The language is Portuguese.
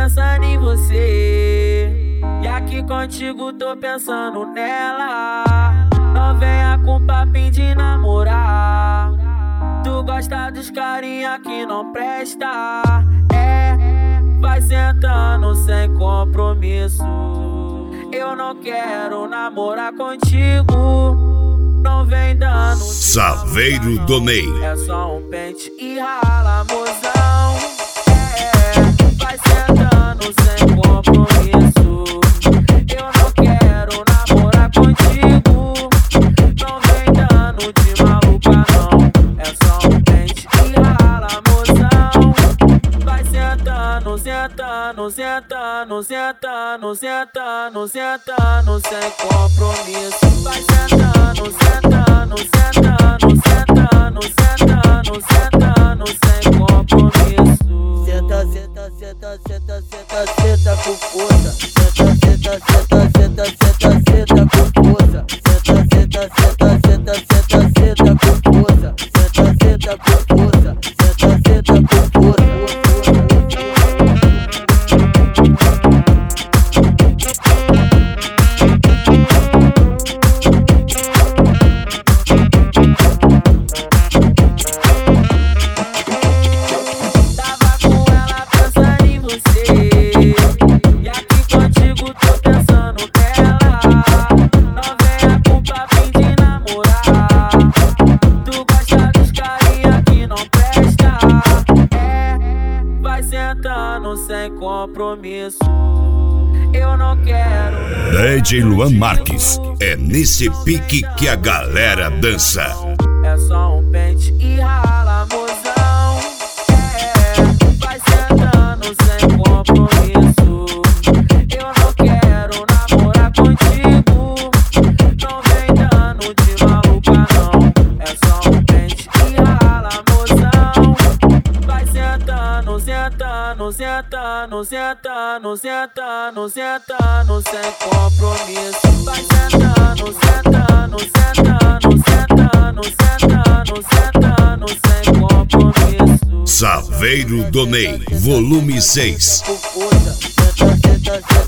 pensando em você, e aqui contigo tô pensando nela. Não venha com papinho de namorar, tu gosta dos carinha que não presta. Vai sentando sem compromisso, eu não quero namorar contigo. Não vem dando Saveiro do Ney. É só um pente e rala, mozão. Vai sentando sem compromisso, eu não quero namorar contigo. Não vem dando de maluca não, é só um pente e rala, mozão. Vai sentando, sentando, sentando, sentando, sentando, sentando sem compromisso. Vai sentando, sentando, sentando, sentando, sentando, sentando sem compromisso. Senta, senta, senta, senta, senta, senta com força. Senta, senta, senta, senta, senta, senta com força. Senta, senta, senta, senta, senta, senta com força. Senta, senta com força. Senta, senta com força. Sem compromisso, eu não quero. DJ Luan Marques, é nesse pique que a galera dança. É só um pente e rala, mozão. Vai sentando sem compromisso, eu não quero namorar contigo. Não vem dando de maluca não, é só um pente e rala, mozão. Vai sentando, sentando, sentando, sentando, sentando, sentando sem compromisso. Vai sentando, sentando, sentando, sentando, sentando, sentando sem compromisso. Saveiro do Ney, volume 6. Com força. Senta, senta, senta.